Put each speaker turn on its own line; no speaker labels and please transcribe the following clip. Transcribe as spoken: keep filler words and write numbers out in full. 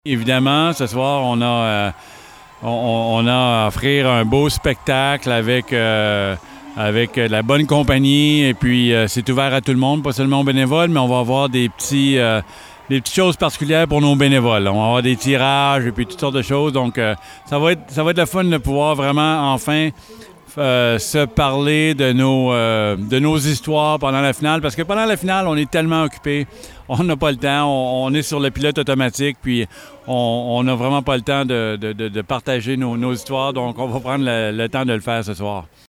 Évidemment, ce soir, on a, euh, on, on a à offrir un beau spectacle avec, euh, avec la bonne compagnie. Et puis, euh, c'est ouvert à tout le monde, pas seulement aux bénévoles, mais on va avoir des petits, euh, des petites choses particulières pour nos bénévoles. On va avoir des tirages et puis toutes sortes de choses. Donc, euh, ça va être, ça va être le fun de pouvoir vraiment, enfin, Euh, se parler de nos, euh, de nos histoires pendant la finale, parce que pendant la finale, on est tellement occupé, on n'a pas le temps, on, on est sur le pilote automatique, puis on n'a vraiment pas le temps de, de, de partager nos, nos histoires, donc on va prendre le, le temps de le faire ce soir.